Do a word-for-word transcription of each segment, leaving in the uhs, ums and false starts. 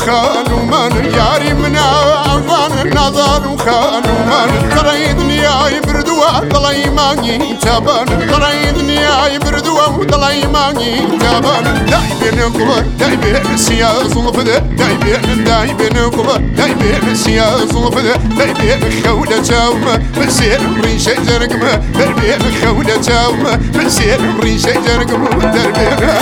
وخان ومن ياري من عفان نظر وخان ومن تريدني يا بردوا ضليماني تبان تريدني يا بردوا ضليماني تبان دايبين قبر دايبين سياس وفدا دايبين دايبين قبر دايبين سياس وفدا دايبين خولة تاوما بسير ريشة جرقما دربين خولة تاوما بسير ريشة جرقما دربين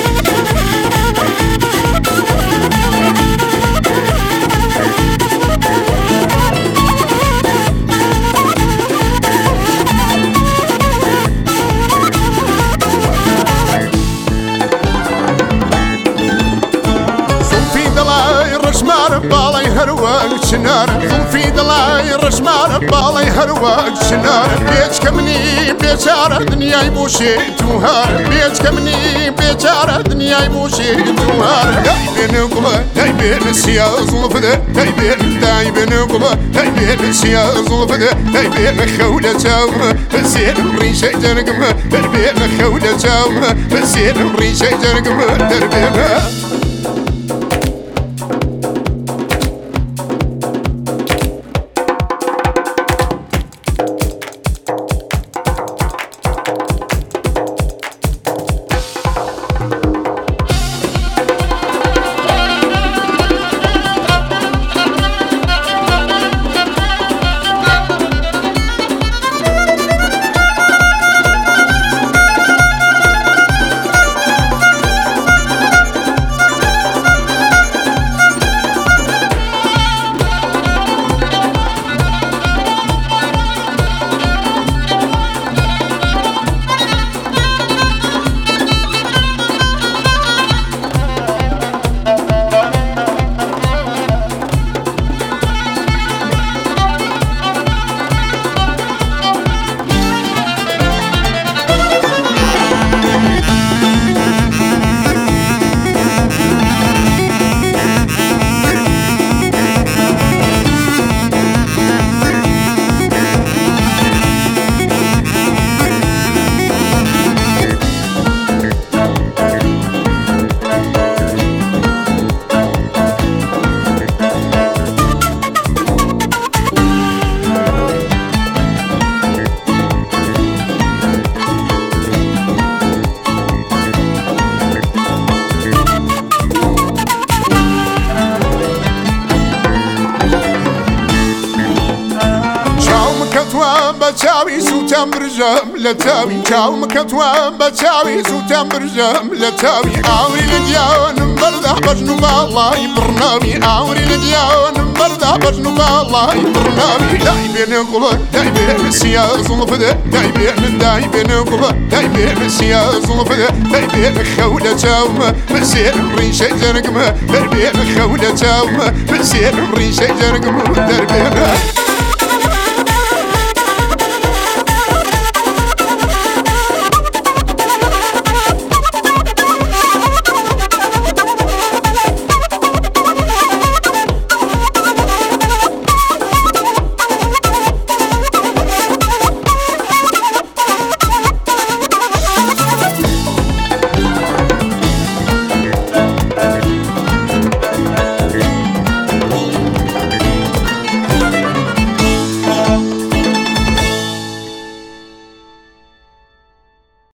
رشمار بالي هرواق شنار في دلاي رشمار بالي هرواق شنار بيت كمني بيشار دنياي بوشي توهار بيت كمني بيشار دنياي بوشي توهار دايبين قبا دايبين سياز وفدا دايبين دايبين قبا دايبين سياز وفدا دايبين خولة تاوما بسير ريشة جرقما دايبين خولة تاوما بسير ريشة جرقما دربينا بتاوي سوتام برجام لتاوي تاو مكتوا بتاوي سوتام برجام لتاوي عوري لديان برده بجنو بالله برنامي عوري لديان برده بجنو بالله برنامي دايبين قبا دايبين سياس وفدا دايبين دايبين قبا دايبين سياس وفدا دايبين خولة تاوما بسير ريشة جرقما دايبين خولة تاوما بسير ريشة جرقما دربينا